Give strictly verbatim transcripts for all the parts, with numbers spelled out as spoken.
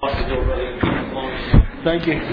Thank you.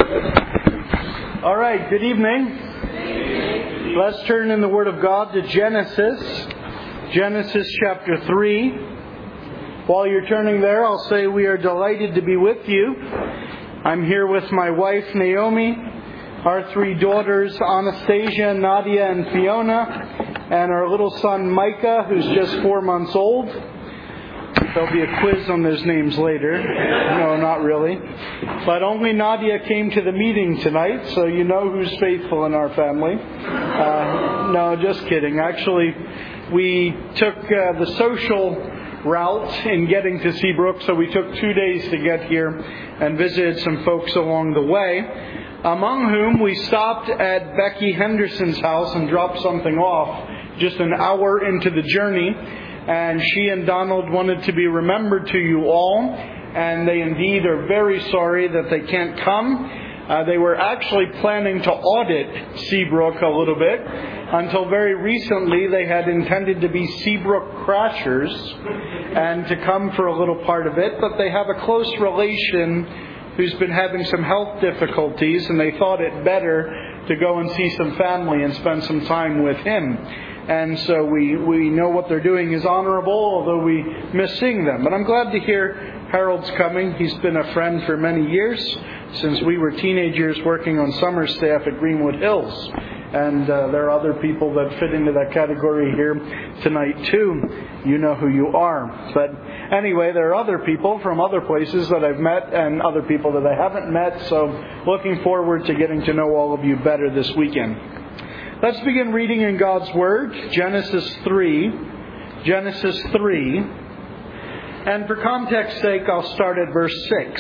All right, good evening. Let's turn in the Word of God to Genesis. Genesis chapter three. While you're turning there, I'll say we are delighted to be with you. I'm here with my wife Naomi, our three daughters Anastasia, Nadia, and Fiona, and our little son Micah, who's just four months old. There'll be a quiz on those names later. No, not really. But only Nadia came to the meeting tonight, so you know who's faithful in our family. Uh, no, just kidding. Actually, we took uh, the social route in getting to Seabrook, so we took two days to get here and visited some folks along the way, among whom we stopped at Becky Henderson's house and dropped something off just an hour into the journey. And she and Donald wanted to be remembered to you all, and they indeed are very sorry that they can't come. Uh, they were actually planning to audit Seabrook a little bit. Until very recently, they had intended to be Seabrook crashers and to come for a little part of it, but they have a close relation who's been having some health difficulties, and they thought it better to go and see some family and spend some time with him. And so we, we know what they're doing is honorable, although we miss seeing them. But I'm glad to hear Harold's coming. He's been a friend for many years, since we were teenagers working on summer staff at Greenwood Hills. And uh, there are other people that fit into that category here tonight too. You know who you are. But anyway, there are other people from other places that I've met and other people that I haven't met. So looking forward to getting to know all of you better this weekend. Let's begin reading in God's Word, Genesis three. Genesis three. And for context's sake, I'll start at verse six.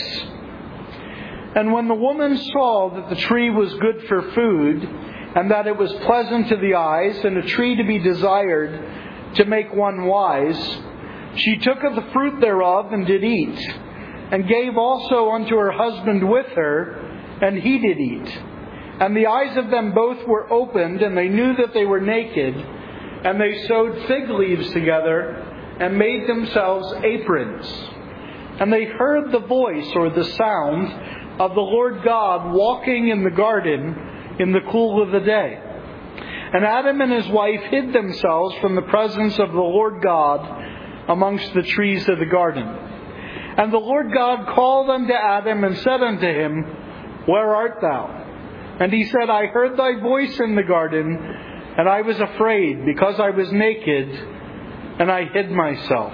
And when the woman saw that the tree was good for food, and that it was pleasant to the eyes, and a tree to be desired to make one wise, she took of the fruit thereof and did eat, and gave also unto her husband with her, and he did eat. And the eyes of them both were opened, and they knew that they were naked. And they sewed fig leaves together, and made themselves aprons. And they heard the voice, or the sound, of the Lord God walking in the garden in the cool of the day. And Adam and his wife hid themselves from the presence of the Lord God amongst the trees of the garden. And the Lord God called unto Adam, and said unto him, Where art thou? And he said, I heard thy voice in the garden, and I was afraid, because I was naked, and I hid myself.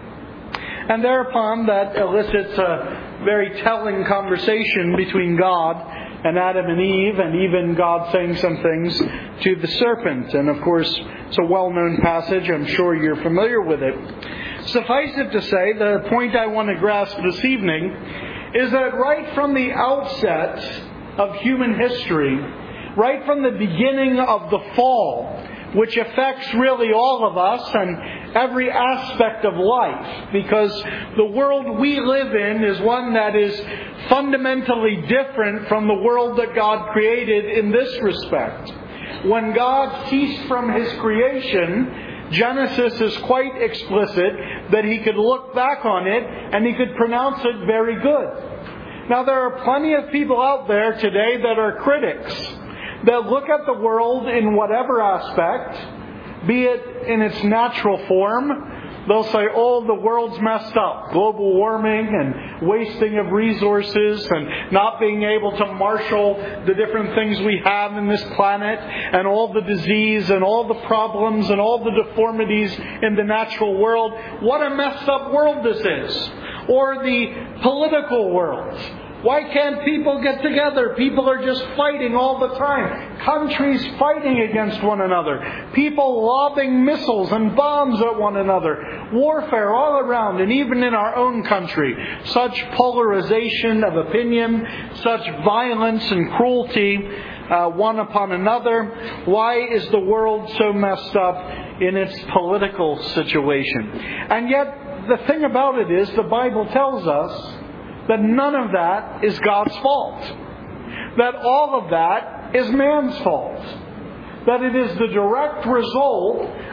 And thereupon that elicits a very telling conversation between God and Adam and Eve, and even God saying some things to the serpent. And of course, it's a well-known passage. I'm sure you're familiar with it. Suffice it to say, the point I want to grasp this evening is that right from the outset of human history, right from the beginning of the fall, which affects really all of us and every aspect of life, because the world we live in is one that is fundamentally different from the world that God created in this respect. When God ceased from His creation, Genesis is quite explicit that He could look back on it and He could pronounce it very good. Now, there are plenty of people out there today that are critics, that look at the world in whatever aspect, be it in its natural form. They'll say, oh, the world's messed up. Global warming and wasting of resources and not being able to marshal the different things we have in this planet and all the disease and all the problems and all the deformities in the natural world. What a messed up world this is. Or the political world. Why can't people get together? People are just fighting all the time. Countries fighting against one another. People lobbing missiles and bombs at one another. Warfare all around, and even in our own country. Such polarization of opinion, such violence and cruelty uh, one upon another. Why is the world so messed up in its political situation? And yet, the thing about it is, the Bible tells us that none of that is God's fault. That all of that is man's fault. That it is the direct result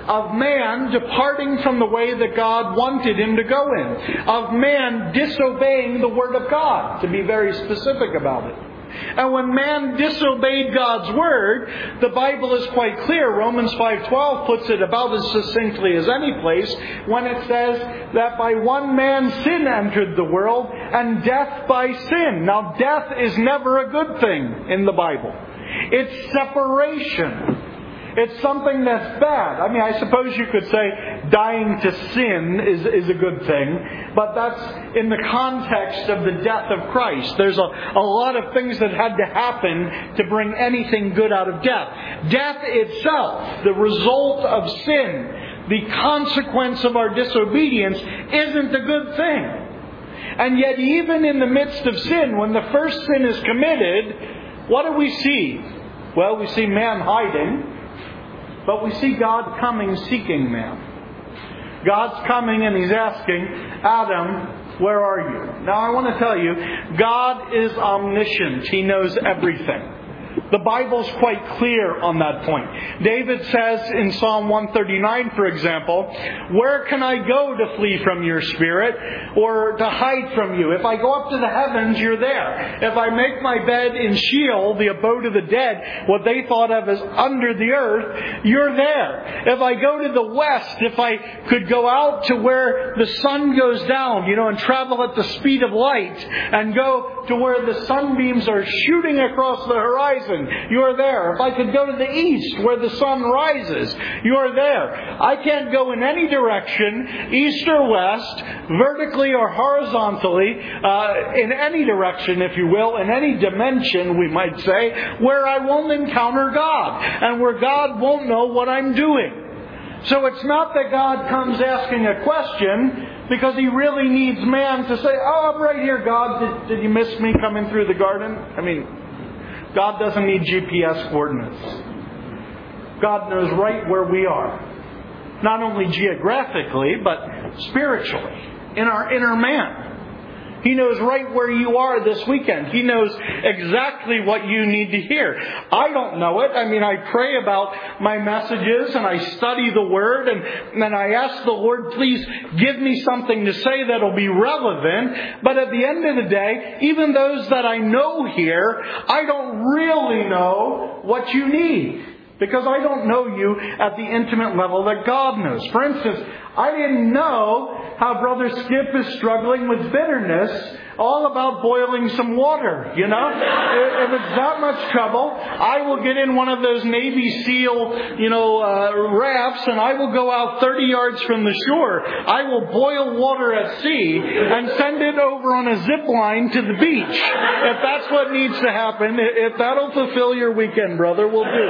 of man departing from the way that God wanted him to go in, of man disobeying the Word of God, to be very specific about it. And when man disobeyed God's Word, the Bible is quite clear. Romans five twelve puts it about as succinctly as any place when it says that by one man sin entered the world and death by sin. Now, death is never a good thing in the Bible. It's separation. It's something that's bad. I mean, I suppose you could say dying to sin is, is a good thing, but that's in the context of the death of Christ. There's a, a lot of things that had to happen to bring anything good out of death. Death itself, the result of sin, the consequence of our disobedience, isn't a good thing. And yet, even in the midst of sin, when the first sin is committed, what do we see? Well, we see man hiding. But we see God coming, seeking man. God's coming and He's asking, Adam, where are you? Now I want to tell you, God is omniscient. He knows everything. The Bible's quite clear on that point. David says in Psalm one thirty-nine, for example, where can I go to flee from your spirit or to hide from you? If I go up to the heavens, you're there. If I make my bed in Sheol, the abode of the dead, what they thought of as under the earth, you're there. If I go to the west, if I could go out to where the sun goes down, you know, and travel at the speed of light and go to where the sunbeams are shooting across the horizon, you're there. If I could go to the east where the sun rises, you're there. I can't go in any direction, east or west, vertically or horizontally, uh, in any direction, if you will, in any dimension, we might say, where I won't encounter God and where God won't know what I'm doing. So it's not that God comes asking a question because He really needs man to say, oh, I'm right here, God. Did, did you miss me coming through the garden? I mean, God doesn't need G P S coordinates. God knows right where we are. Not only geographically, but spiritually, in our inner man. He knows right where you are this weekend. He knows exactly what you need to hear. I don't know it. I mean, I pray about my messages and I study the Word and then I ask the Lord, please give me something to say that'll be relevant. But at the end of the day, even those that I know here, I don't really know what you need. Because I don't know you at the intimate level that God knows. For instance, I didn't know how Brother Skip is struggling with bitterness all about boiling some water, you know? If it's that much trouble, I will get in one of those Navy SEAL, you know, uh, rafts and I will go out thirty yards from the shore. I will boil water at sea and send it over on a zip line to the beach. If that's what needs to happen, if that'll fulfill your weekend, brother, we'll do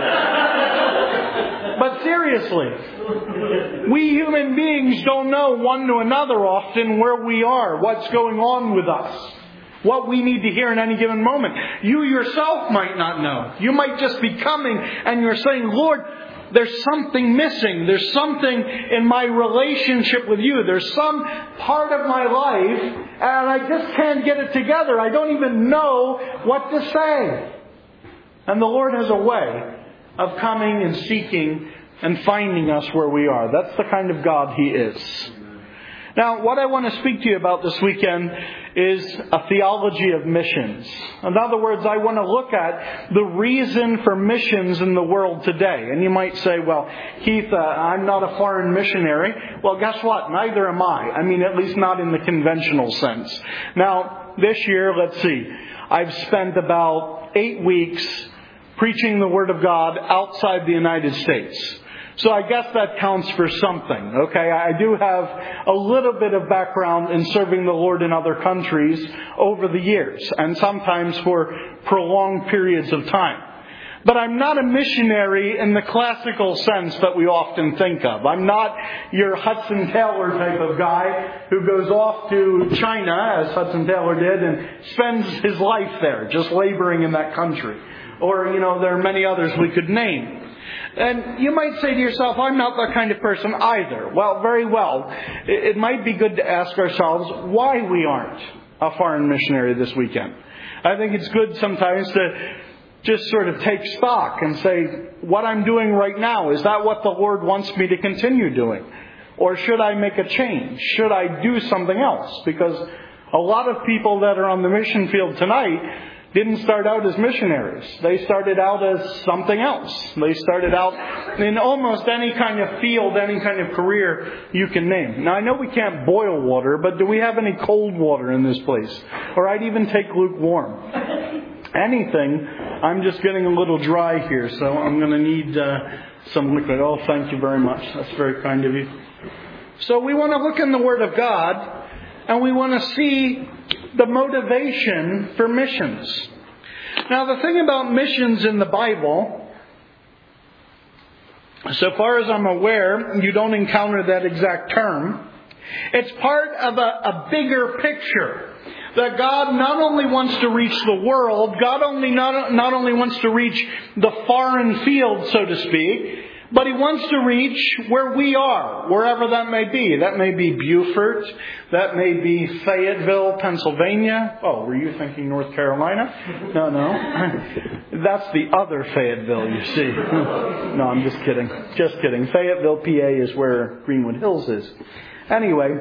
it. But seriously, we human beings don't know one to another often where we are, what's going on with us, what we need to hear in any given moment. You yourself might not know. You might just be coming and you're saying, Lord, there's something missing. There's something in my relationship with you. There's some part of my life and I just can't get it together. I don't even know what to say. And the Lord has a way of coming and seeking and finding us where we are. That's the kind of God He is. Now, what I want to speak to you about this weekend is a theology of missions. In other words, I want to look at the reason for missions in the world today. And you might say, well, Keith, uh, I'm not a foreign missionary. Well, guess what? Neither am I. I mean, at least not in the conventional sense. Now, this year, let's see, I've spent about eight weeks preaching the Word of God outside the United States. So I guess that counts for something, okay? I do have a little bit of background in serving the Lord in other countries over the years, and sometimes for prolonged periods of time. But I'm not a missionary in the classical sense that we often think of. I'm not your Hudson Taylor type of guy who goes off to China, as Hudson Taylor did, and spends his life there, just laboring in that country. Or, you know, there are many others we could name. And you might say to yourself, I'm not that kind of person either. Well, very well. It might be good to ask ourselves why we aren't a foreign missionary this weekend. I think it's good sometimes to just sort of take stock and say, what I'm doing right now, is that what the Lord wants me to continue doing? Or should I make a change? Should I do something else? Because a lot of people that are on the mission field tonight didn't start out as missionaries. They started out as something else. They started out in almost any kind of field, any kind of career you can name. Now, I know we can't boil water, but do we have any cold water in this place? Or I'd even take lukewarm. Anything. I'm just getting a little dry here, so I'm going to need uh, some liquid. Oh, thank you very much. That's very kind of you. So we want to look in the Word of God, and we want to see the motivation for missions. Now, the thing about missions in the Bible, so far as I'm aware, you don't encounter that exact term. It's part of a, a bigger picture. That God not only wants to reach the world, God only not, not only wants to reach the foreign field, so to speak, but He wants to reach where we are, wherever that may be. That may be Beaufort. That may be Fayetteville, Pennsylvania. Oh, were you thinking North Carolina? No, no. That's the other Fayetteville, you see. No, I'm just kidding. Just kidding. Fayetteville, P A is where Greenwood Hills is. Anyway,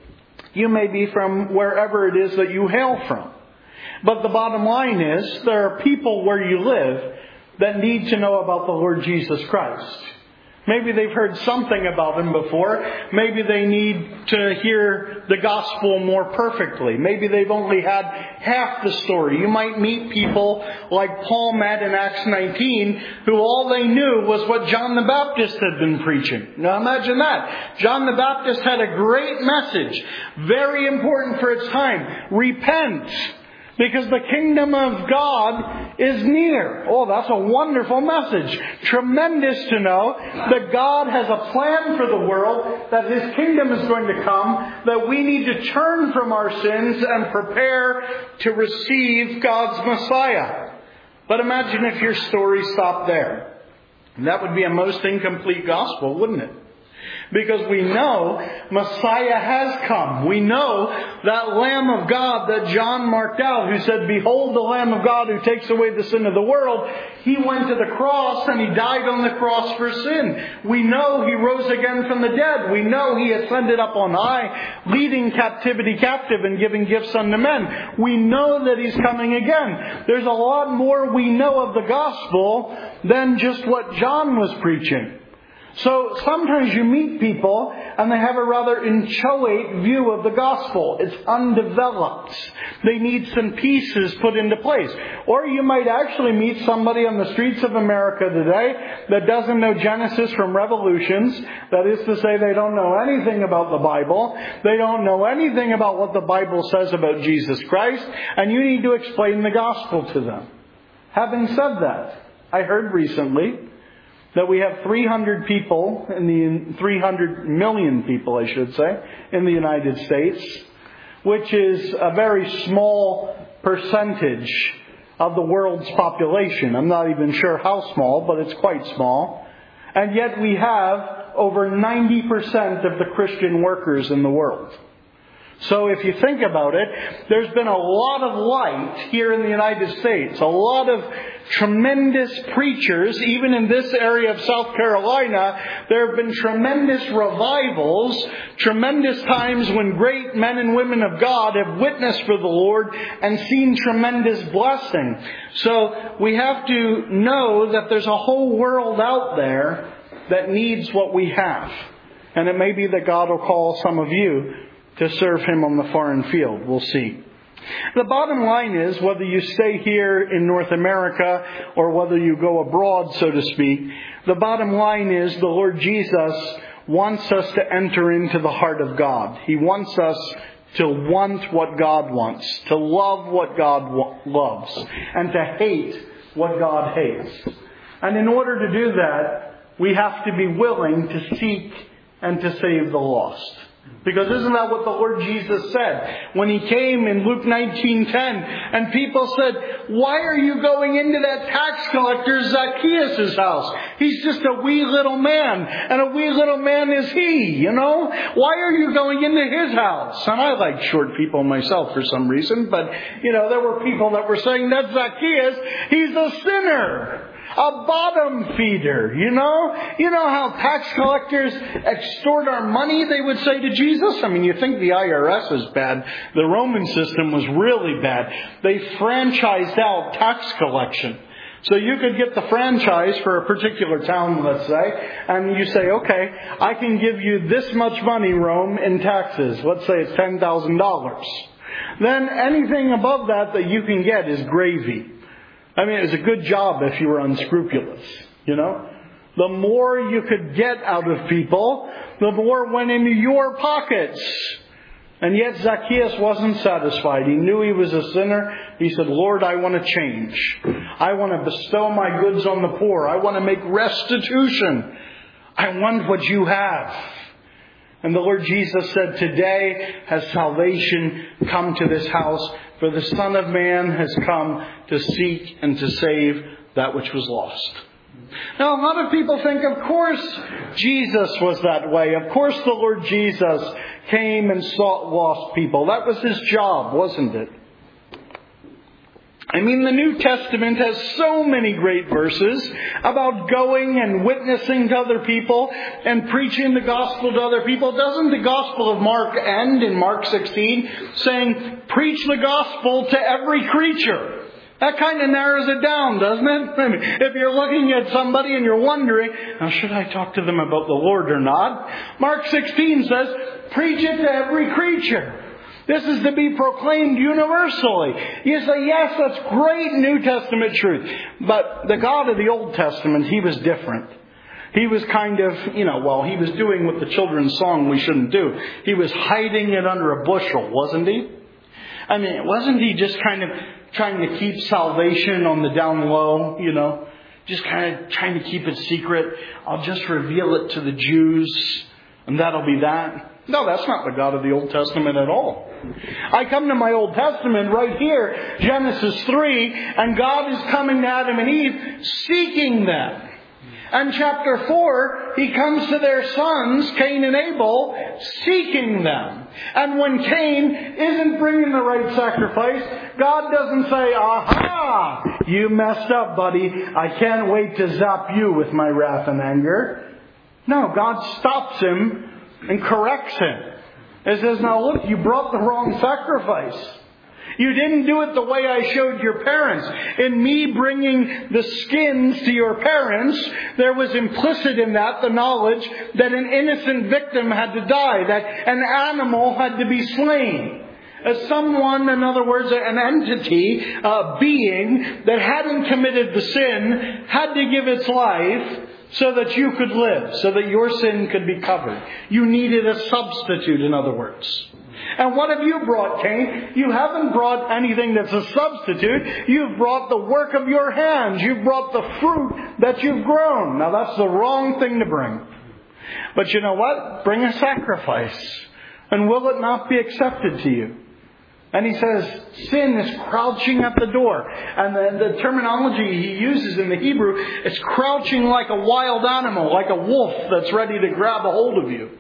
you may be from wherever it is that you hail from. But the bottom line is, there are people where you live that need to know about the Lord Jesus Christ. Maybe they've heard something about Him before. Maybe they need to hear the gospel more perfectly. Maybe they've only had half the story. You might meet people like Paul met in Acts nineteen, who all they knew was what John the Baptist had been preaching. Now imagine that. John the Baptist had a great message, very important for its time. Repent, because the kingdom of God is near. Oh, that's a wonderful message. Tremendous to know that God has a plan for the world, that His kingdom is going to come, that we need to turn from our sins and prepare to receive God's Messiah. But imagine if your story stopped there. That would be a most incomplete gospel, wouldn't it? Because we know Messiah has come. We know that Lamb of God that John marked out, who said, "Behold the Lamb of God who takes away the sin of the world." He went to the cross and He died on the cross for sin. We know He rose again from the dead. We know He ascended up on high, leading captivity captive and giving gifts unto men. We know that He's coming again. There's a lot more we know of the gospel than just what John was preaching. So sometimes you meet people and they have a rather inchoate view of the gospel. It's undeveloped. They need some pieces put into place. Or you might actually meet somebody on the streets of America today that doesn't know Genesis from Revolutions. That is to say, they don't know anything about the Bible. They don't know anything about what the Bible says about Jesus Christ. And you need to explain the gospel to them. Having said that, I heard recently that we have three hundred people, in the three hundred million people, I should say, in the United States, which is a very small percentage of the world's population. I'm not even sure how small, but it's quite small. And yet we have over ninety percent of the Christian workers in the world. So if you think about it, there's been a lot of light here in the United States. A lot of tremendous preachers, even in this area of South Carolina. There have been tremendous revivals, tremendous times when great men and women of God have witnessed for the Lord and seen tremendous blessing. So we have to know that there's a whole world out there that needs what we have. And it may be that God will call some of you to serve Him on the foreign field. We'll see. The bottom line is, whether you stay here in North America or whether you go abroad, so to speak, the bottom line is the Lord Jesus wants us to enter into the heart of God. He wants us to want what God wants, to love what God loves, and to hate what God hates. And in order to do that, we have to be willing to seek and to save the lost. Because isn't that what the Lord Jesus said when He came in Luke nineteen ten and people said, why are you going into that tax collector Zacchaeus' house? He's just a wee little man, and a wee little man is he, you know? Why are you going into his house? And I like short people myself for some reason, but, you know, there were people that were saying, that's Zacchaeus, he's a sinner. A bottom feeder, you know? You know how tax collectors extort our money, they would say to Jesus? I mean, you think the I R S is bad. The Roman system was really bad. They franchised out tax collection. So you could get the franchise for a particular town, let's say, and you say, okay, I can give you this much money, Rome, in taxes. Let's say it's ten thousand dollars. Then anything above that that you can get is gravy. I mean, it was a good job if you were unscrupulous, you know. The more you could get out of people, the more went into your pockets. And yet Zacchaeus wasn't satisfied. He knew he was a sinner. He said, Lord, I want to change. I want to bestow my goods on the poor. I want to make restitution. I want what you have. And the Lord Jesus said, today has salvation come to this house, for the Son of Man has come to seek and to save that which was lost. Now, a lot of people think, of course, Jesus was that way. Of course, the Lord Jesus came and sought lost people. That was His job, wasn't it? I mean, the New Testament has so many great verses about going and witnessing to other people and preaching the gospel to other people. Doesn't the Gospel of Mark end in Mark sixteen saying, preach the gospel to every creature? That kind of narrows it down, doesn't it? I mean, if you're looking at somebody and you're wondering, now should I talk to them about the Lord or not? Mark sixteen says, preach it to every creature. This is to be proclaimed universally. You say, yes, that's great New Testament truth. But the God of the Old Testament, He was different. He was kind of, you know, well, He was doing what the children's song we shouldn't do. He was hiding it under a bushel, wasn't He? I mean, wasn't He just kind of trying to keep salvation on the down low, you know? Just kind of trying to keep it secret. I'll just reveal it to the Jews, and that'll be that. No, that's not the God of the Old Testament at all. I come to my Old Testament right here, Genesis three, and God is coming to Adam and Eve, seeking them. And chapter four, He comes to their sons, Cain and Abel, seeking them. And when Cain isn't bringing the right sacrifice, God doesn't say, aha, you messed up, buddy. I can't wait to zap you with my wrath and anger. No, God stops him and corrects him. It says, now look, you brought the wrong sacrifice. You didn't do it the way I showed your parents. In me bringing the skins to your parents, there was implicit in that the knowledge that an innocent victim had to die, that an animal had to be slain. As someone, in other words, an entity, a being that hadn't committed the sin, had to give its life so that you could live, so that your sin could be covered. You needed a substitute, in other words. And what have you brought, Cain? You haven't brought anything that's a substitute. You've brought the work of your hands. You've brought the fruit that you've grown. Now that's the wrong thing to bring. But you know what? Bring a sacrifice. And will it not be accepted to you? And he says, sin is crouching at the door. And the, the terminology he uses in the Hebrew is crouching like a wild animal, like a wolf that's ready to grab a hold of you.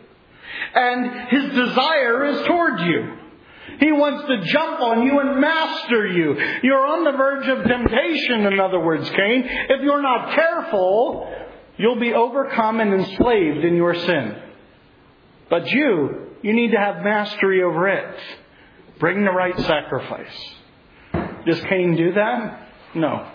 And his desire is toward you. He wants to jump on you and master you. You're on the verge of temptation, in other words, Cain. If you're not careful, you'll be overcome and enslaved in your sin. But you, you need to have mastery over it. Bring the right sacrifice. Does Cain do that? No.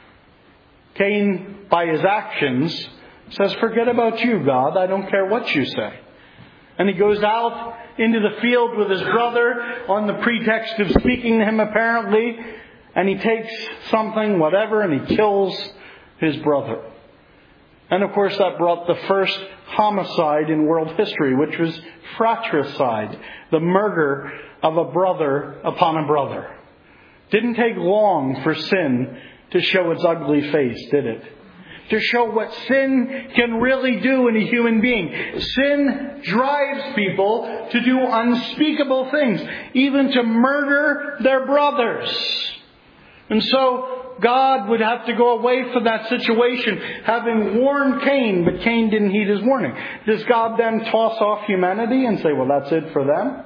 Cain, by his actions, says, forget about you, God. I don't care what you say. And he goes out into the field with his brother on the pretext of speaking to him, apparently. And he takes something, whatever, and he kills his brother. And of course that brought the first homicide in world history, which was fratricide, the murder of a brother upon a brother. Didn't take long for sin to show its ugly face, did it? to show what sin can really do in a human being. Sin drives people to do unspeakable things, even to murder their brothers. And so God would have to go away from that situation, having warned Cain, but Cain didn't heed his warning. Does God then toss off humanity and say, well, that's it for them?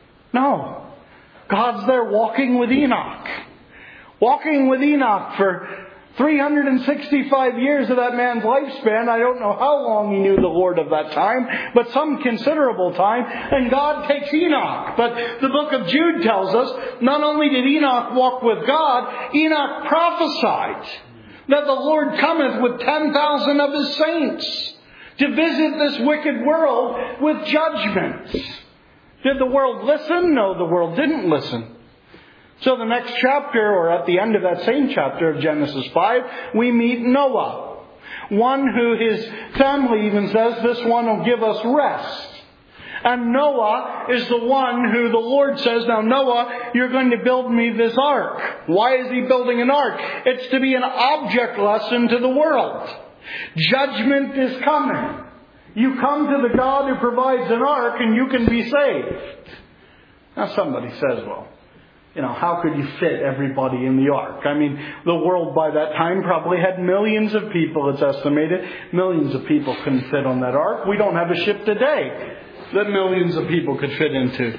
No. God's there walking with Enoch. Walking with Enoch for three hundred sixty-five years of that man's lifespan. I don't know how long he knew the Lord of that time, but some considerable time. And God takes Enoch. But the book of Jude tells us, not only did Enoch walk with God, Enoch prophesied that the Lord cometh with ten thousand of his saints to visit this wicked world with judgment. Did the world listen? No, the world didn't listen. So the next chapter, or at the end of that same chapter of Genesis five, we meet Noah. One who his family even says, this one will give us rest. And Noah is the one who the Lord says, now Noah, you're going to build me this ark. Why is he building an ark? It's to be an object lesson to the world. Judgment is coming. You come to the God who provides an ark and you can be saved. Now somebody says, well, you know, how could you fit everybody in the ark? I mean, the world by that time probably had millions of people, it's estimated. Millions of people couldn't fit on that ark. We don't have a ship today that millions of people could fit into.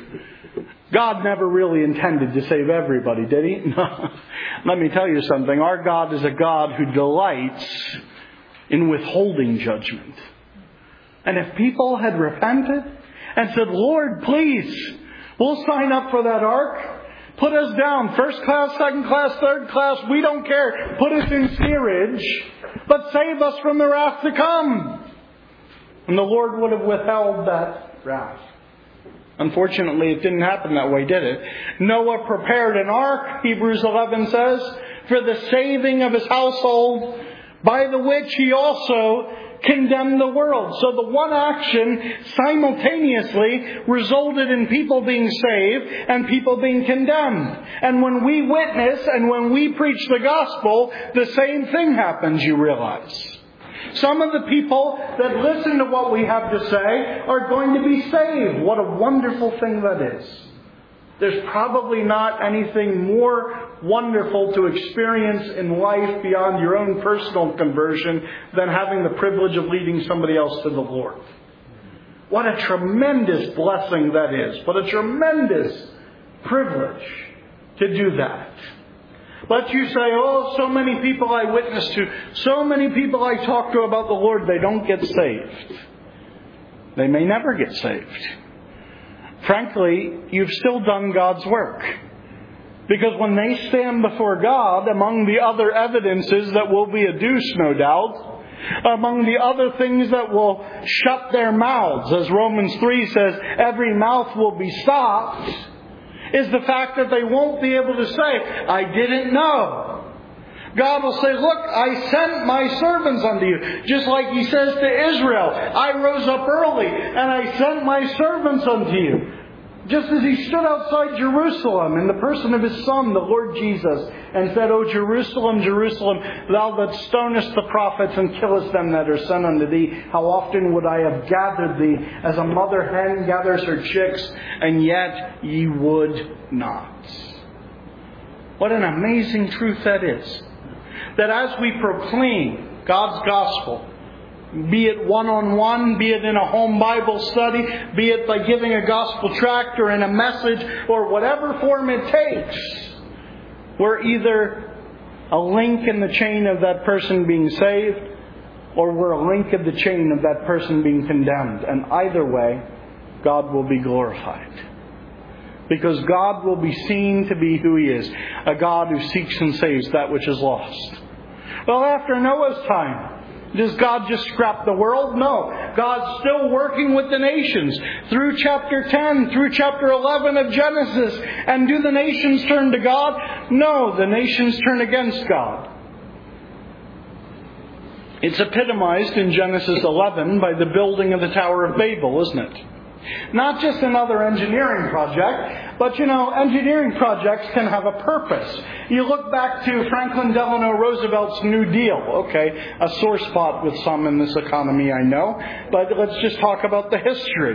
God never really intended to save everybody, did He? No. Let me tell you something. Our God is a God who delights in withholding judgment. And if people had repented and said, Lord, please, we'll sign up for that ark. Put us down, first class, second class, third class, we don't care. Put us in steerage, but save us from the wrath to come. And the Lord would have withheld that wrath. Unfortunately, it didn't happen that way, did it? Noah prepared an ark, Hebrews eleven says, for the saving of his household, by the which he also condemned the world. So the one action simultaneously resulted in people being saved and people being condemned. And when we witness and when we preach the gospel, the same thing happens, you realize. Some of the people that listen to what we have to say are going to be saved. What a wonderful thing that is. There's probably not anything more wonderful to experience in life beyond your own personal conversion than having the privilege of leading somebody else to the Lord. What a tremendous blessing that is. What a tremendous privilege to do that. But you say, oh, so many people I witness to, so many people I talk to about the Lord, they don't get saved. They may never get saved. Frankly, you've still done God's work. Because when they stand before God, among the other evidences that will be adduced, no doubt, among the other things that will shut their mouths, as Romans three says, every mouth will be stopped, is the fact that they won't be able to say, I didn't know. God will say, look, I sent my servants unto you. Just like He says to Israel, I rose up early and I sent my servants unto you. Just as He stood outside Jerusalem in the person of His Son, the Lord Jesus, and said, O Jerusalem, Jerusalem, thou that stonest the prophets and killest them that are sent unto thee, how often would I have gathered thee as a mother hen gathers her chicks, and yet ye would not. What an amazing truth that is. That as we proclaim God's gospel, be it one-on-one, be it in a home Bible study, be it by giving a gospel tract or in a message or whatever form it takes, we're either a link in the chain of that person being saved or we're a link in the chain of that person being condemned. And either way, God will be glorified. Because God will be seen to be who He is, a God who seeks and saves that which is lost. Well, after Noah's time, does God just scrap the world? No. God's still working with the nations through chapter ten, through chapter eleven of Genesis. And do the nations turn to God? No, the nations turn against God. It's epitomized in Genesis eleven by the building of the Tower of Babel, isn't it? Not just another engineering project, but you know, engineering projects can have a purpose. You look back to Franklin Delano Roosevelt's New Deal. Okay, a sore spot with some in this economy, I know, but let's just talk about the history.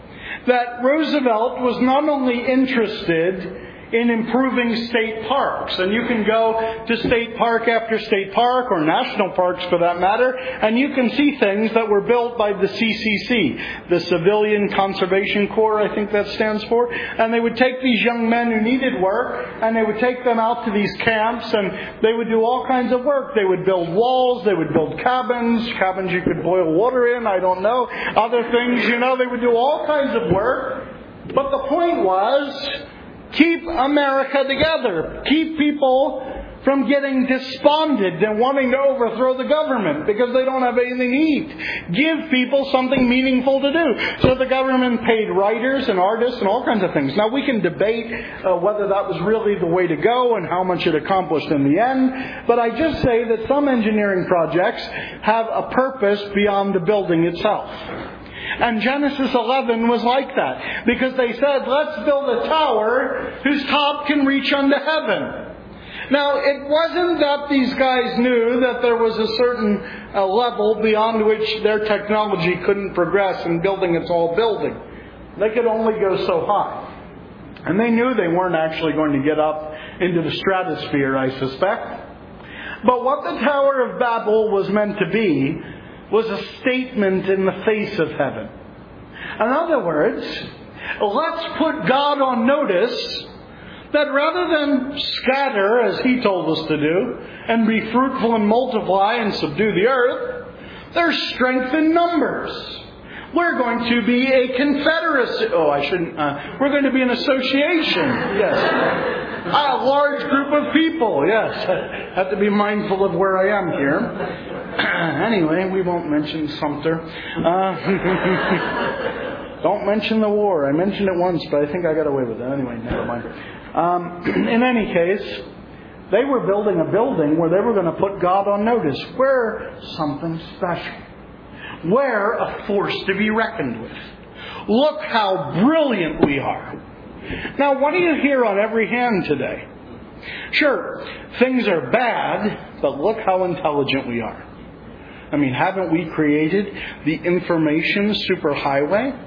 That Roosevelt was not only interested in improving state parks. And you can go to state park after state park, or national parks for that matter, and you can see things that were built by the C C C, the Civilian Conservation Corps, I think that stands for. And they would take these young men who needed work, and they would take them out to these camps, and they would do all kinds of work. They would build walls, they would build cabins, cabins you could boil water in, I don't know, other things, you know, they would do all kinds of work. But the point was, keep America together. Keep people from getting despondent and wanting to overthrow the government because they don't have anything to eat. Give people something meaningful to do. So the government paid writers and artists and all kinds of things. Now we can debate uh, whether that was really the way to go and how much it accomplished in the end. But I just say that some engineering projects have a purpose beyond the building itself. And Genesis eleven was like that. Because they said, let's build a tower whose top can reach unto heaven. Now, it wasn't that these guys knew that there was a certain uh, level beyond which their technology couldn't progress in building a tall building. They could only go so high. And they knew they weren't actually going to get up into the stratosphere, I suspect. But what the Tower of Babel was meant to be was a statement in the face of heaven. In other words, let's put God on notice that rather than scatter, as He told us to do, and be fruitful and multiply and subdue the earth, there's strength in numbers. We're going to be a confederacy. Oh, I shouldn't. Uh, we're going to be an association. Yes. A large group of people. Yes. I have to be mindful of where I am here. Anyway, we won't mention Sumter. Uh, don't mention the war. I mentioned it once, but I think I got away with it. Anyway, never mind. Um, in any case, they were building a building where they were going to put God on notice. We're something special. We're a force to be reckoned with. Look how brilliant we are. Now, what do you hear on every hand today? Sure, things are bad, but look how intelligent we are. I mean, haven't we created the information superhighway?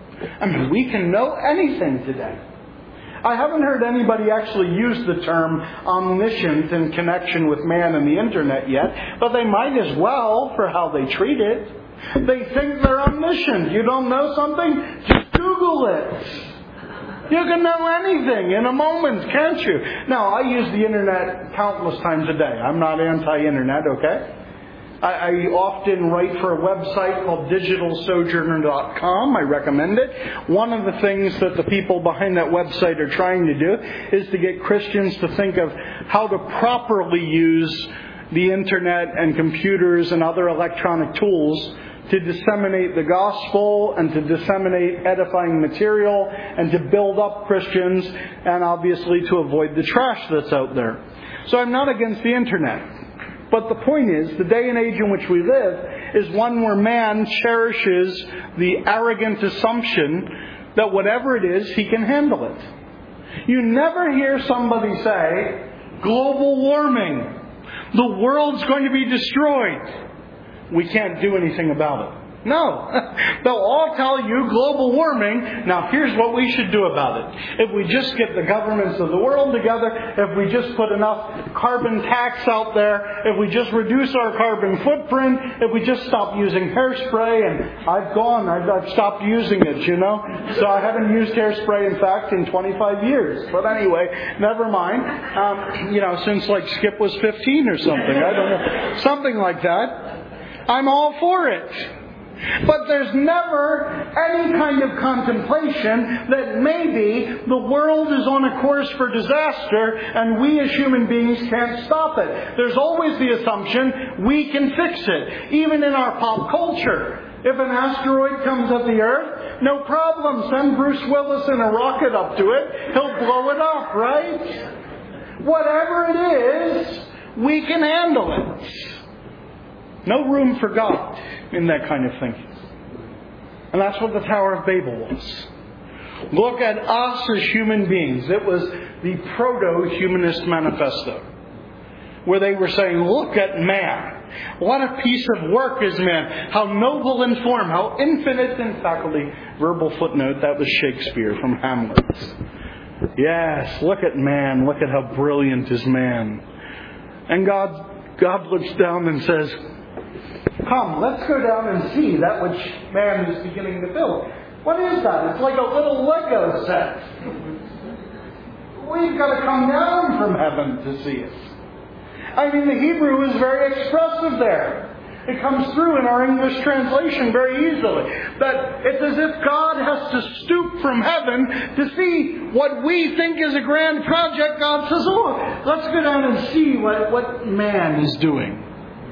I mean, we can know anything today. I haven't heard anybody actually use the term omniscient in connection with man and the internet yet, but they might as well for how they treat it. They think they're omniscient. You don't know something? Just Google it. You can know anything in a moment, can't you? Now, I use the internet countless times a day. I'm not anti-internet, okay? I, I often write for a website called digital sojourner dot com. I recommend it. One of the things that the people behind that website are trying to do is to get Christians to think of how to properly use the internet and computers and other electronic tools to disseminate the gospel and to disseminate edifying material and to build up Christians and obviously to avoid the trash that's out there. So I'm not against the internet. But the point is, the day and age in which we live is one where man cherishes the arrogant assumption that whatever it is, he can handle it. You never hear somebody say, global warming, the world's going to be destroyed. We can't do anything about it. No. They'll all tell you global warming. Now here's what we should do about it. If we just get the governments of the world together, if we just put enough carbon tax out there, if we just reduce our carbon footprint, if we just stop using hairspray, and I've gone, I've, I've stopped using it, you know. So I haven't used hairspray, in fact, in twenty-five years. But anyway, never mind. Um, you know, since like Skip was fifteen or something. I don't know. Something like that. I'm all for it. But there's never any kind of contemplation that maybe the world is on a course for disaster and we as human beings can't stop it. There's always the assumption we can fix it, even in our pop culture. If an asteroid comes at the Earth, no problem. Send Bruce Willis in a rocket up to it. He'll blow it up, right? Whatever it is, we can handle it. No room for God in that kind of thinking. And that's what the Tower of Babel was. Look at us as human beings. It was the proto-humanist manifesto, where they were saying, look at man. What a piece of work is man. How noble in form. How infinite in faculty. Verbal footnote, that was Shakespeare from Hamlet. Yes, look at man. Look at how brilliant is man. And God, God looks down and says, come, let's go down and see that which man is beginning to build. What is that? It's like a little Lego set. We've got to come down from heaven to see it. I mean, the Hebrew is very expressive there. It comes through in our English translation very easily. That it's as if God has to stoop from heaven to see what we think is a grand project. God says, oh, let's go down and see what, what man is doing.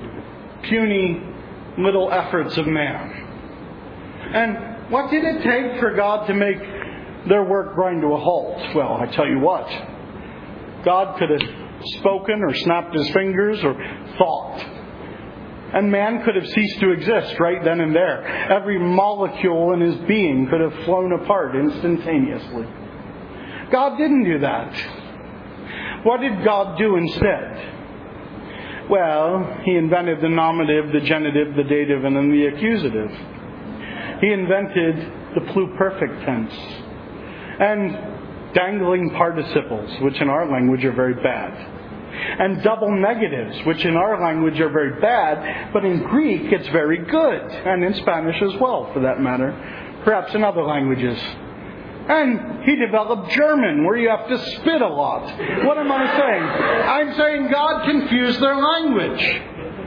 Puny little efforts of man. And what did it take for God to make their work grind to a halt? Well, I tell you what. God could have spoken or snapped his fingers or thought. And man could have ceased to exist right then and there. Every molecule in his being could have flown apart instantaneously. God didn't do that. What did God do instead? Well, he invented the nominative, the genitive, the dative, and then the accusative. He invented the pluperfect tense. And dangling participles, which in our language are very bad. And double negatives, which in our language are very bad, but in Greek it's very good. And in Spanish as well, for that matter. Perhaps in other languages. And he developed German, where you have to spit a lot. What am I saying? I'm saying God confused their language.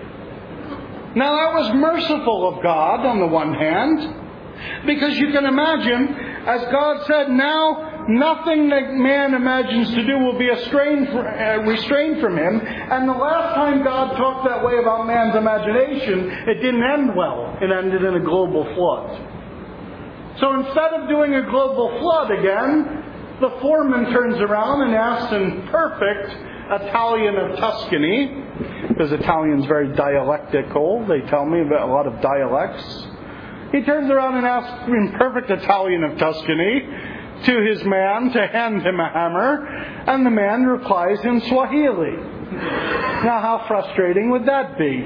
Now that was merciful of God on the one hand, because you can imagine, as God said, now nothing that man imagines to do will be restrained from him. And the last time God talked that way about man's imagination, it didn't end well. It ended in a global flood. So instead of doing a global flood again, the foreman turns around and asks in perfect Italian of Tuscany, because Italian's very dialectical, they tell me about a lot of dialects. He turns around and asks in perfect Italian of Tuscany to his man to hand him a hammer, and the man replies in Swahili. Now how frustrating would that be?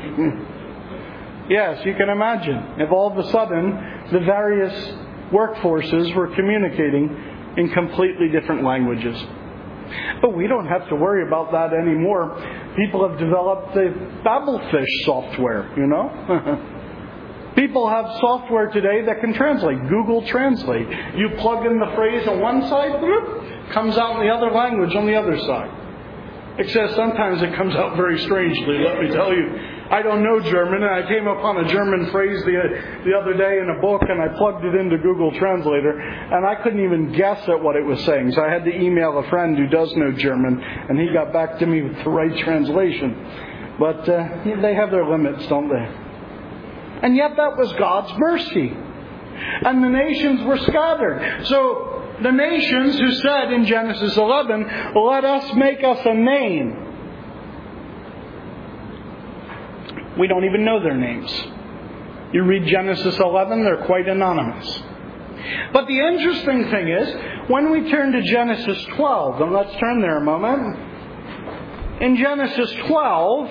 Yes, you can imagine if all of a sudden the various workforces were communicating in completely different languages. But we don't have to worry about that anymore. People have developed the Babelfish software, you know. People have software today that can translate. Google Translate. You plug in the phrase on one side, whoop, comes out in the other language on the other side. Except sometimes it comes out very strangely, let me tell you. I don't know German, and I came upon a German phrase the, the other day in a book, and I plugged it into Google Translator, and I couldn't even guess at what it was saying. So I had to email a friend who does know German, and he got back to me with the right translation. But uh, they have their limits, don't they? And yet that was God's mercy. And the nations were scattered. So the nations who said in Genesis eleven, let us make us a name. We don't even know their names. You read Genesis eleven, they're quite anonymous. But the interesting thing is, when we turn to Genesis twelve, and let's turn there a moment. In Genesis twelve,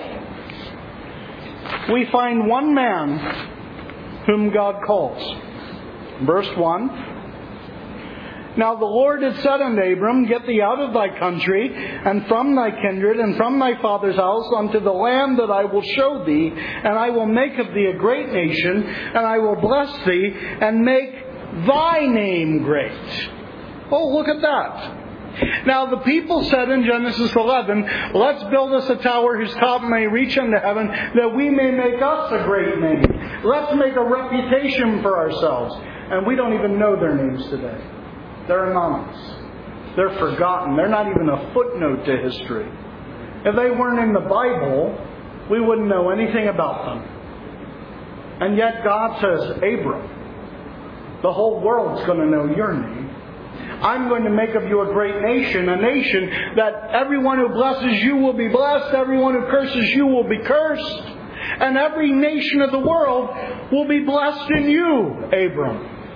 we find one man whom God calls. Verse one. Now the Lord had said unto Abram, get thee out of thy country, and from thy kindred, and from thy father's house, unto the land that I will show thee, and I will make of thee a great nation, and I will bless thee, and make thy name great. Oh, look at that. Now the people said in Genesis eleven, let's build us a tower whose top may reach unto heaven, that we may make us a great name. Let's make a reputation for ourselves. And we don't even know their names today. They're anonymous. They're forgotten. They're not even a footnote to history. If they weren't in the Bible, we wouldn't know anything about them. And yet God says, Abram, the whole world's going to know your name. I'm going to make of you a great nation, a nation that everyone who blesses you will be blessed, everyone who curses you will be cursed, and every nation of the world will be blessed in you, Abram.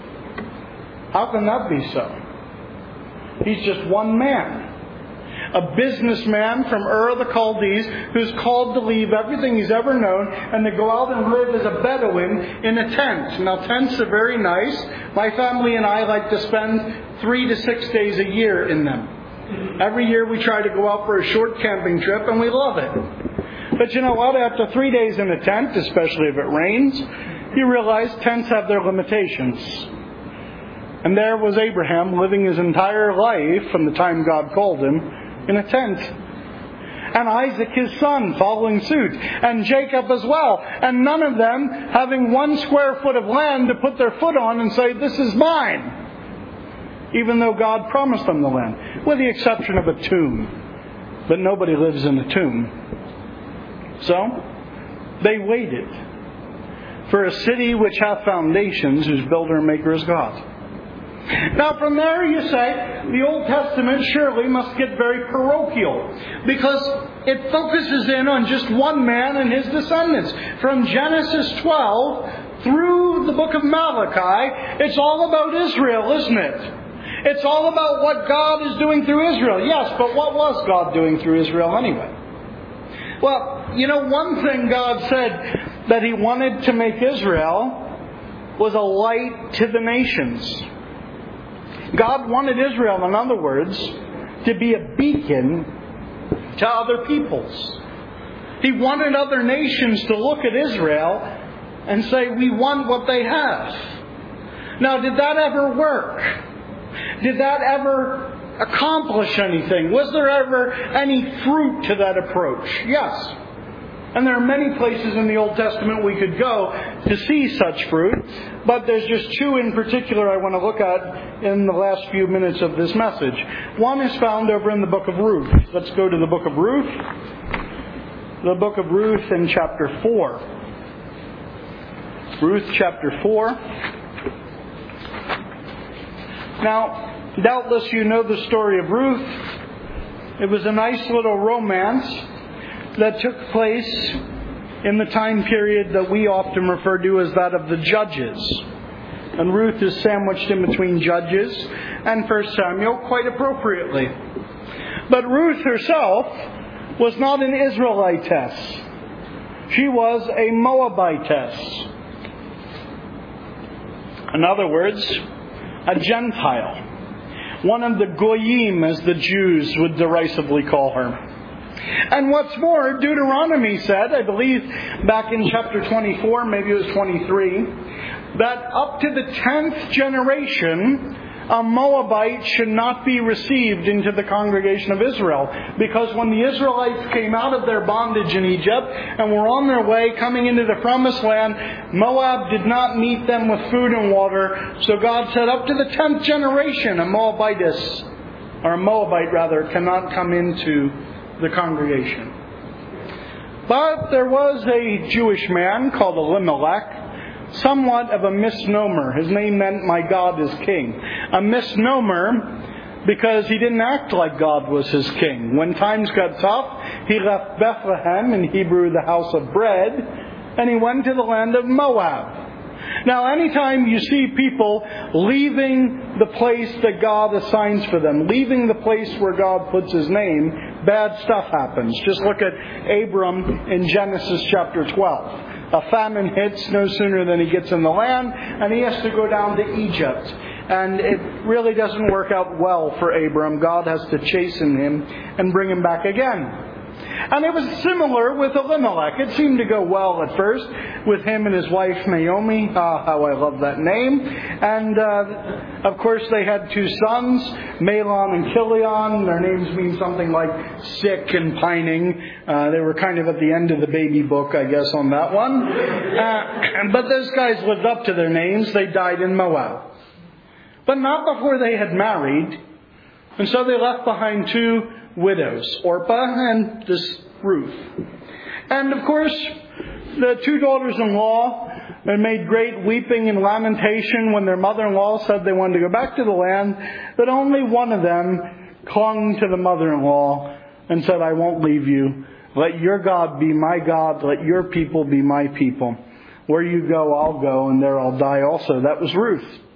How can that be so? He's just one man. A businessman from Ur of the Chaldees who's called to leave everything he's ever known and to go out and live as a Bedouin in a tent. Now, tents are very nice. My family and I like to spend three to six days a year in them. Every year we try to go out for a short camping trip, and we love it. But you know what? After three days in a tent, especially if it rains, you realize tents have their limitations. And there was Abraham living his entire life from the time God called him in a tent. And Isaac, his son, following suit. And Jacob as well. And none of them having one square foot of land to put their foot on and say, this is mine. Even though God promised them the land. With the exception of a tomb. But nobody lives in a tomb. So, they waited for a city which hath foundations, whose builder and maker is God. Now from there you say, the Old Testament surely must get very parochial, because it focuses in on just one man and his descendants. From Genesis twelve through the book of Malachi, it's all about Israel, isn't it? It's all about what God is doing through Israel. Yes, but what was God doing through Israel anyway? Well, you know, one thing God said that He wanted to make Israel was a light to the nations. God wanted Israel, in other words, to be a beacon to other peoples. He wanted other nations to look at Israel and say, we want what they have. Now, did that ever work? Did that ever accomplish anything? Was there ever any fruit to that approach? Yes. And there are many places in the Old Testament we could go to see such fruit, but there's just two in particular I want to look at in the last few minutes of this message. One is found over in the book of Ruth. Let's go to the book of Ruth. The book of Ruth in chapter four. Ruth chapter four. Now, doubtless you know the story of Ruth. It was a nice little romance that took place in the time period that we often refer to as that of the Judges. And Ruth is sandwiched in between Judges and First Samuel quite appropriately. But Ruth herself was not an Israelitess. She was a Moabitess. In other words, a Gentile. One of the Goyim, as the Jews would derisively call her. And what's more, Deuteronomy said, I believe back in chapter twenty-four, maybe it was twenty-three, that up to the tenth generation, a Moabite should not be received into the congregation of Israel. Because when the Israelites came out of their bondage in Egypt and were on their way coming into the promised land, Moab did not meet them with food and water. So God said up to the tenth generation, a Moabitess, or a Moabite rather, cannot come into the congregation. But there was a Jewish man called Elimelech, somewhat of a misnomer. His name meant, my God is king. A misnomer because he didn't act like God was his king. When times got tough, he left Bethlehem, in Hebrew the house of bread, and he went to the land of Moab. Now, anytime you see people leaving the place that God assigns for them, leaving the place where God puts His name, bad stuff happens. Just look at Abram in Genesis chapter twelve. A famine hits no sooner than he gets in the land, and he has to go down to Egypt. And it really doesn't work out well for Abram. God has to chasten him and bring him back again. And it was similar with Elimelech. It seemed to go well at first with him and his wife Naomi. Ah, how I love that name. And, uh, of course, they had two sons, Mahlon and Chilion. Their names mean something like sick and pining. Uh, they were kind of at the end of the baby book, I guess, on that one. Uh, but those guys lived up to their names. They died in Moab. But not before they had married. And so they left behind two widows, Orpah and this Ruth. And of course, the two daughters-in-law made great weeping and lamentation when their mother-in-law said they wanted to go back to the land, but only one of them clung to the mother-in-law and said, I won't leave you. Let your God be my God. Let your people be my people. Where you go, I'll go, and there I'll die also. That was Ruth.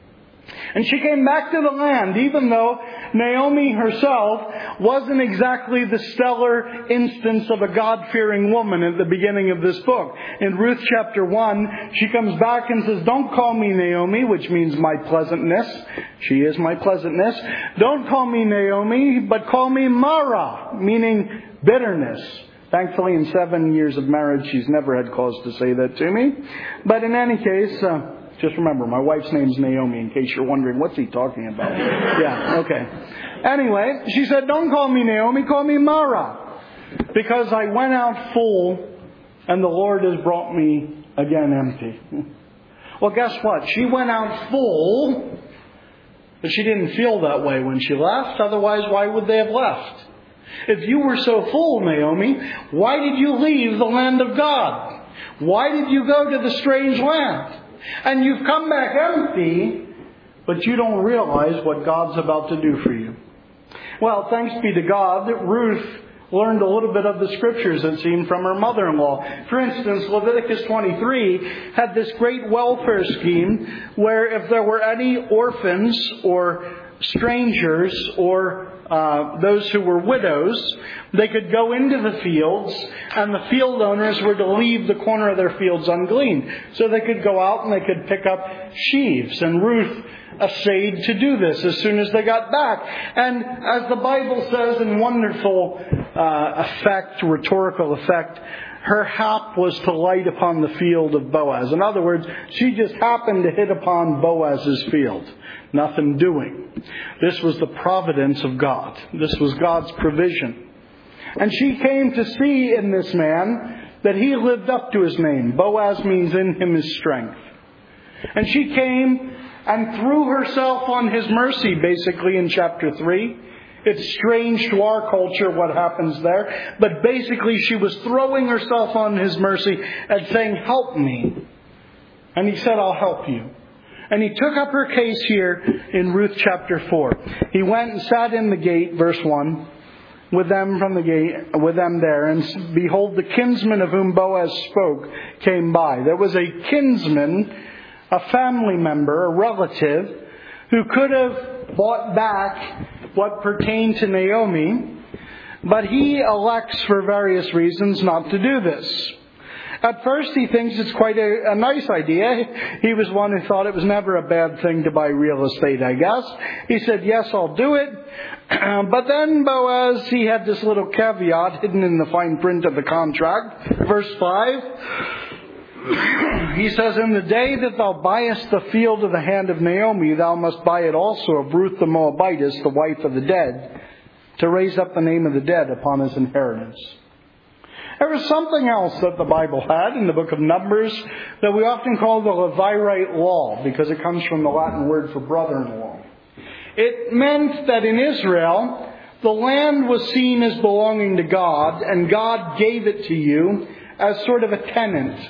And she came back to the land, even though Naomi herself wasn't exactly the stellar instance of a God-fearing woman at the beginning of this book. In Ruth chapter one, she comes back and says, "Don't call me Naomi," which means my pleasantness. She is my pleasantness. "Don't call me Naomi, but call me Mara," meaning bitterness. Thankfully, in seven years of marriage, she's never had cause to say that to me. But in any case, uh, just remember, my wife's name's Naomi, in case you're wondering, what's he talking about? Yeah, okay. Anyway, she said, "Don't call me Naomi, call me Mara, because I went out full, and the Lord has brought me again empty." Well, guess what? She went out full, but she didn't feel that way when she left. Otherwise, why would they have left? If you were so full, Naomi, why did you leave the land of God? Why did you go to the strange land? And you've come back empty, but you don't realize what God's about to do for you. Well, thanks be to God that Ruth learned a little bit of the Scriptures, it seemed, from her mother-in-law. For instance, Leviticus twenty-three had this great welfare scheme where if there were any orphans or strangers or uh, those who were widows, they could go into the fields, and the field owners were to leave the corner of their fields ungleaned. So they could go out and they could pick up sheaves. And Ruth essayed to do this as soon as they got back. And as the Bible says in wonderful uh, effect, rhetorical effect, her hap was to light upon the field of Boaz. In other words, she just happened to hit upon Boaz's field. Nothing doing. This was the providence of God. This was God's provision. And she came to see in this man that he lived up to his name. Boaz means in him is strength. And she came and threw herself on his mercy, basically, in chapter three. It's strange to our culture what happens there. But basically she was throwing herself on his mercy and saying, "Help me." And he said, "I'll help you." And he took up her case here in Ruth chapter four. He went and sat in the gate, verse one, with them from the gate, with them there. And behold, the kinsman of whom Boaz spoke came by. There was a kinsman, a family member, a relative, who could have bought back what pertained to Naomi, but he elects for various reasons not to do this. At first he thinks it's quite a, a nice idea. He was one who thought it was never a bad thing to buy real estate, I guess. He said, "Yes, I'll do it." But then Boaz, he had this little caveat hidden in the fine print of the contract. Verse five, he says, "In the day that thou buyest the field of the hand of Naomi, thou must buy it also of Ruth the Moabitess, the wife of the dead, to raise up the name of the dead upon his inheritance." There was something else that the Bible had in the book of Numbers that we often call the Levirate law, because it comes from the Latin word for brother-in-law. It meant that in Israel, the land was seen as belonging to God, and God gave it to you as sort of a tenant.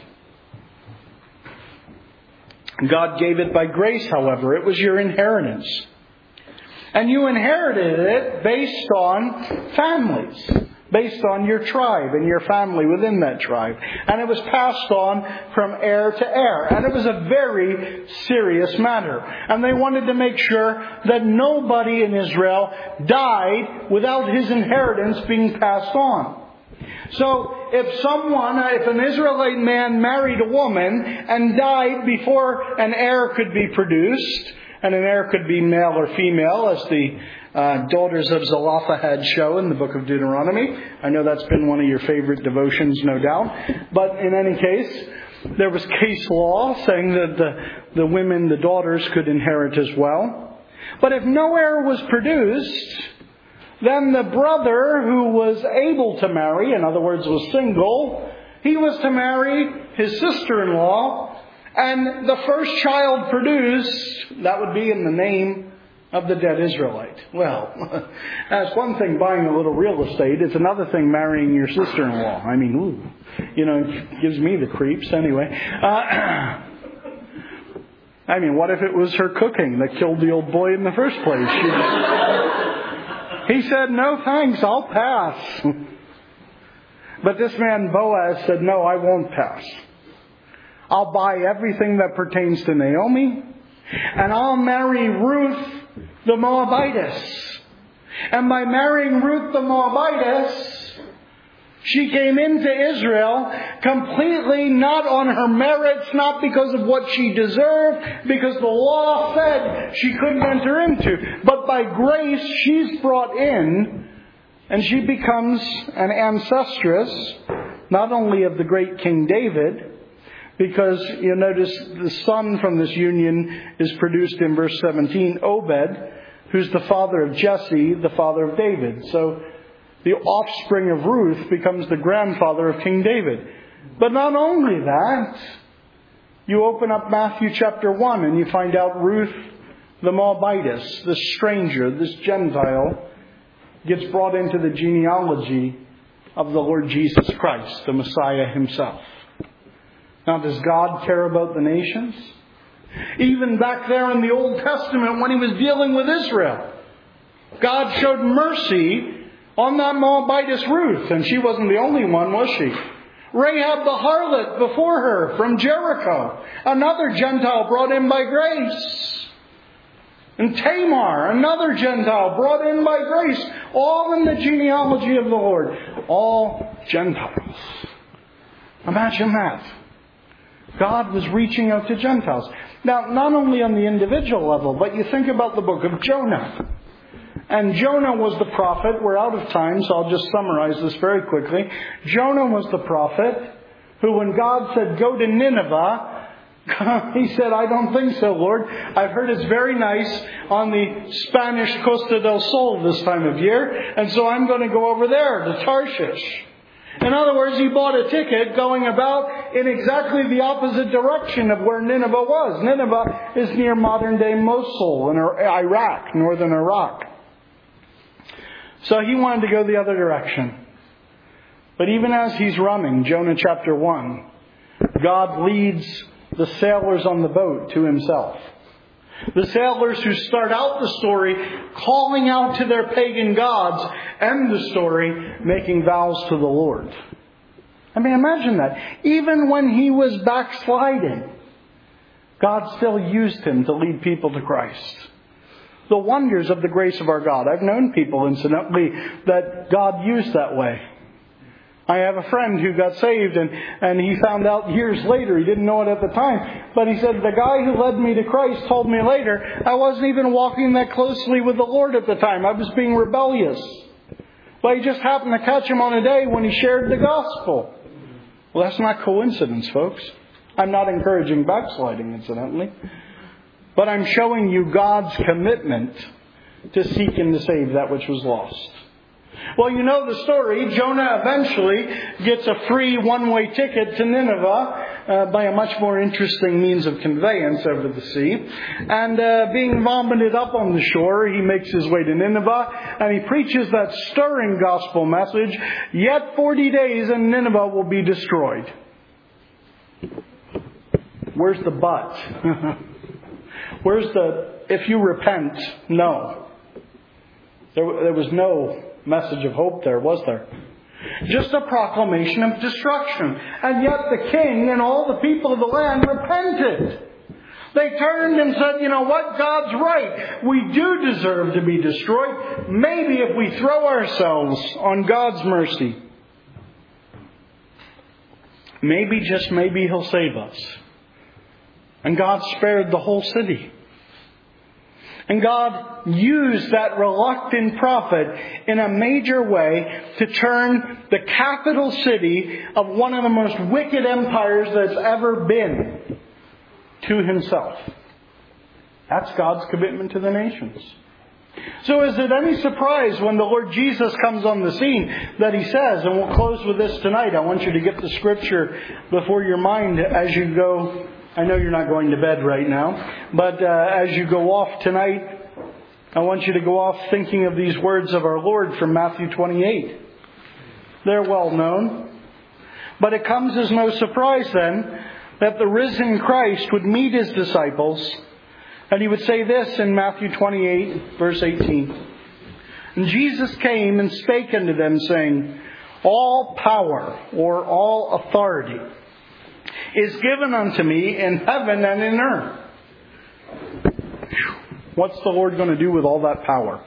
God gave it by grace, however. It was your inheritance. And you inherited it based on families, based on your tribe and your family within that tribe. And it was passed on from heir to heir. And it was a very serious matter. And they wanted to make sure that nobody in Israel died without his inheritance being passed on. So if someone, if an Israelite man married a woman and died before an heir could be produced, and an heir could be male or female, as the uh, daughters of Zelophehad show in the book of Deuteronomy. I know that's been one of your favorite devotions, no doubt. But in any case, there was case law saying that the, the women, the daughters, could inherit as well. But if no heir was produced, then the brother who was able to marry, in other words, was single, he was to marry his sister-in-law. And the first child produced, that would be in the name of the dead Israelite. Well, that's one thing buying a little real estate. It's another thing marrying your sister-in-law. I mean, ooh, you know, it gives me the creeps anyway. Uh, I mean, what if it was her cooking that killed the old boy in the first place? She, he said, "No thanks, I'll pass." But this man Boaz said, "No, I won't pass. I'll buy everything that pertains to Naomi, And I'll marry Ruth the Moabitess. And by marrying Ruth the Moabitess, she came into Israel completely not on her merits, not because of what she deserved, because the law said she couldn't enter into. But by grace, she's brought in, and she becomes an ancestress, not only of the great King David, because you notice the son from this union is produced in verse seventeen, Obed, who's the father of Jesse, the father of David. So the offspring of Ruth becomes the grandfather of King David. But not only that, you open up Matthew chapter one and you find out Ruth the Moabitess, this stranger, this Gentile, gets brought into the genealogy of the Lord Jesus Christ, the Messiah himself. Now, does God care about the nations? Even back there in the Old Testament when he was dealing with Israel, God showed mercy on that Moabitess Ruth, and she wasn't the only one, was she? Rahab the harlot before her from Jericho, another Gentile brought in by grace. And Tamar, another Gentile brought in by grace, all in the genealogy of the Lord. All Gentiles. Imagine that. God was reaching out to Gentiles. Now, not only on the individual level, but you think about the book of Jonah. And Jonah was the prophet. We're out of time, so I'll just summarize this very quickly. Jonah was the prophet who, when God said, go to Nineveh, he said, I don't think so, Lord. I've heard it's very nice on the Spanish Costa del Sol this time of year, and so I'm going to go over there to Tarshish. In other words, he bought a ticket going about in exactly the opposite direction of where Nineveh was. Nineveh is near modern-day Mosul in Iraq, northern Iraq. So he wanted to go the other direction. But even as he's running, Jonah chapter one, God leads the sailors on the boat to himself. The sailors who start out the story calling out to their pagan gods, end the story making vows to the Lord. I mean, imagine that. Even when he was backsliding, God still used him to lead people to Christ. The wonders of the grace of our God. I've known people, incidentally, that God used that way. I have a friend who got saved and, and he found out years later, he didn't know it at the time, but he said, the guy who led me to Christ told me later, I wasn't even walking that closely with the Lord at the time. I was being rebellious. But he just happened to catch him on a day when he shared the gospel. Well, that's not coincidence, folks. I'm not encouraging backsliding, incidentally. But I'm showing you God's commitment to seek and to save that which was lost. Well, you know the story. Jonah eventually gets a free one-way ticket to Nineveh uh, by a much more interesting means of conveyance over the sea. And uh, being vomited up on the shore, he makes his way to Nineveh and he preaches that stirring gospel message, yet forty days and Nineveh will be destroyed. Where's the but? Where's the, if you repent, no. There, there was no message of hope there, was there? Just a proclamation of destruction. And yet the king and all the people of the land repented. They turned and said, you know what? God's right. We do deserve to be destroyed. Maybe if we throw ourselves on God's mercy, maybe, just maybe, He'll save us. And God spared the whole city. And God used that reluctant prophet in a major way to turn the capital city of one of the most wicked empires that's ever been to Himself. That's God's commitment to the nations. So is it any surprise when the Lord Jesus comes on the scene that He says, and we'll close with this tonight, I want you to get the scripture before your mind as you go. I know you're not going to bed right now, but uh, as you go off tonight, I want you to go off thinking of these words of our Lord from Matthew twenty-eight. They're well known. But it comes as no surprise then that the risen Christ would meet His disciples, and He would say this in Matthew twenty-eight, verse eighteen. And Jesus came and spake unto them, saying, all power, or all authority, is given unto me in heaven and in earth. What's the Lord going to do with all that power?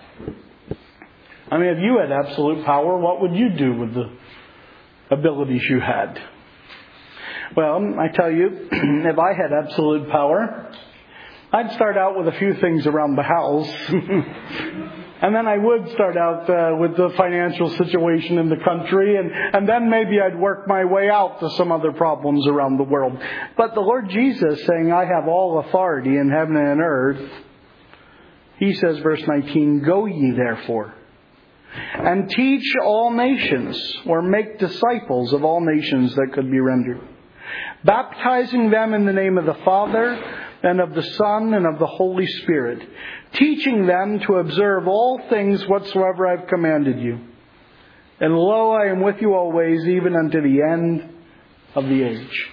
I mean, if you had absolute power, what would you do with the abilities you had? Well, I tell you, if I had absolute power, I'd start out with a few things around the house. And then I would start out uh, with the financial situation in the country. And, and then maybe I'd work my way out to some other problems around the world. But the Lord Jesus saying, I have all authority in heaven and earth. He says, verse nineteen, go ye therefore, and teach all nations, or make disciples of all nations that could be rendered, baptizing them in the name of the Father, and of the Son, and of the Holy Spirit, teaching them to observe all things whatsoever I've commanded you. And lo, I am with you always, even unto the end of the age.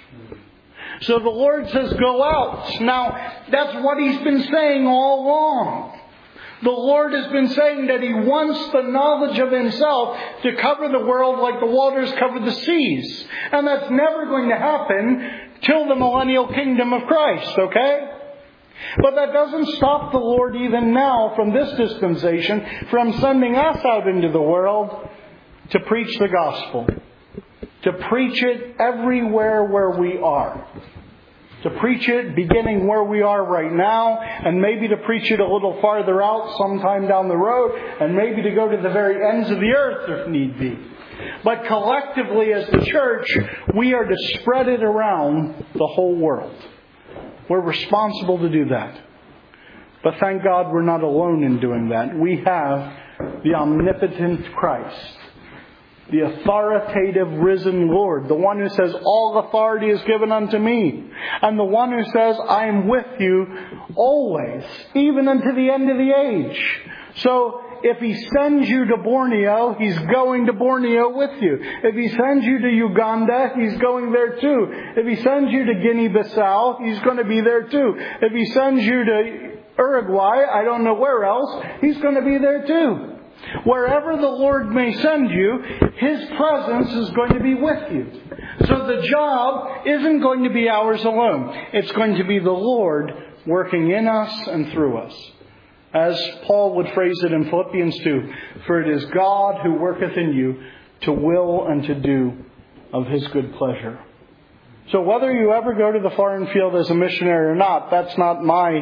So the Lord says, go out. Now, that's what He's been saying all along. The Lord has been saying that He wants the knowledge of Himself to cover the world like the waters cover the seas. And that's never going to happen till the millennial kingdom of Christ, okay? But that doesn't stop the Lord even now from this dispensation from sending us out into the world to preach the gospel. To preach it everywhere where we are. To preach it beginning where we are right now, and maybe to preach it a little farther out sometime down the road, and maybe to go to the very ends of the earth if need be. But collectively as the church, we are to spread it around the whole world. We're responsible to do that. But thank God we're not alone in doing that. We have the omnipotent Christ, the authoritative risen Lord, the one who says, all authority is given unto me. And the one who says, I am with you always, even unto the end of the age. So, if He sends you to Borneo, He's going to Borneo with you. If He sends you to Uganda, He's going there too. If He sends you to Guinea-Bissau, He's going to be there too. If He sends you to Uruguay, I don't know where else, He's going to be there too. Wherever the Lord may send you, His presence is going to be with you. So the job isn't going to be ours alone. It's going to be the Lord working in us and through us. As Paul would phrase it in Philippians two, for it is God who worketh in you to will and to do of His good pleasure. So whether you ever go to the foreign field as a missionary or not, that's not my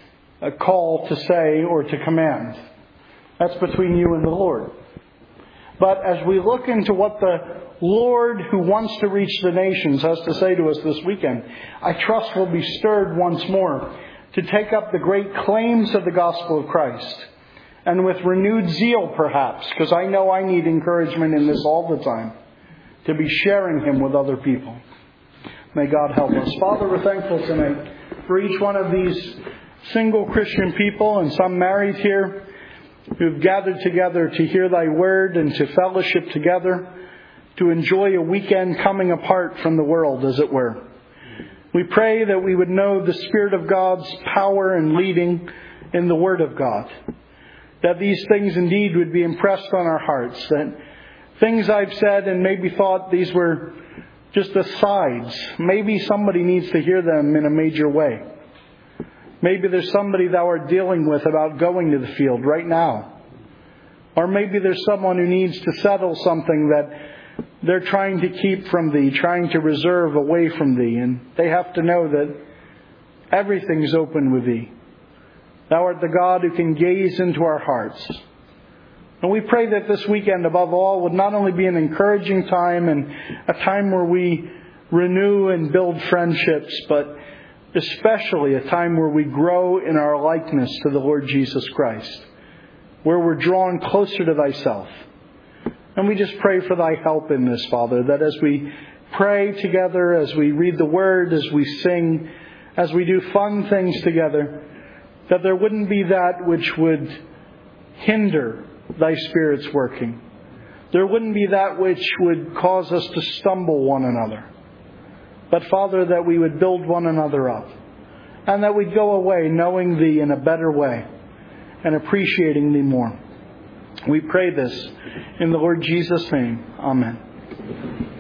call to say or to command. That's between you and the Lord. But as we look into what the Lord who wants to reach the nations has to say to us this weekend, I trust we'll be stirred once more to take up the great claims of the gospel of Christ. And with renewed zeal perhaps, because I know I need encouragement in this all the time, to be sharing Him with other people. May God help us. Father, we're thankful tonight for each one of these single Christian people and some married here who've gathered together to hear Thy word and to fellowship together, to enjoy a weekend coming apart from the world, as it were. We pray that we would know the Spirit of God's power and leading in the Word of God. That these things indeed would be impressed on our hearts. That things I've said and maybe thought these were just asides. Maybe somebody needs to hear them in a major way. Maybe there's somebody Thou art dealing with about going to the field right now. Or maybe there's someone who needs to settle something that they're trying to keep from Thee, trying to reserve away from Thee. And they have to know that everything's open with Thee. Thou art the God who can gaze into our hearts. And we pray that this weekend, above all, would not only be an encouraging time and a time where we renew and build friendships, but especially a time where we grow in our likeness to the Lord Jesus Christ, where we're drawn closer to Thyself. And we just pray for Thy help in this, Father, that as we pray together, as we read the Word, as we sing, as we do fun things together, that there wouldn't be that which would hinder Thy Spirit's working. There wouldn't be that which would cause us to stumble one another. But, Father, that we would build one another up. And that we'd go away knowing Thee in a better way and appreciating Thee more. We pray this in the Lord Jesus' name. Amen.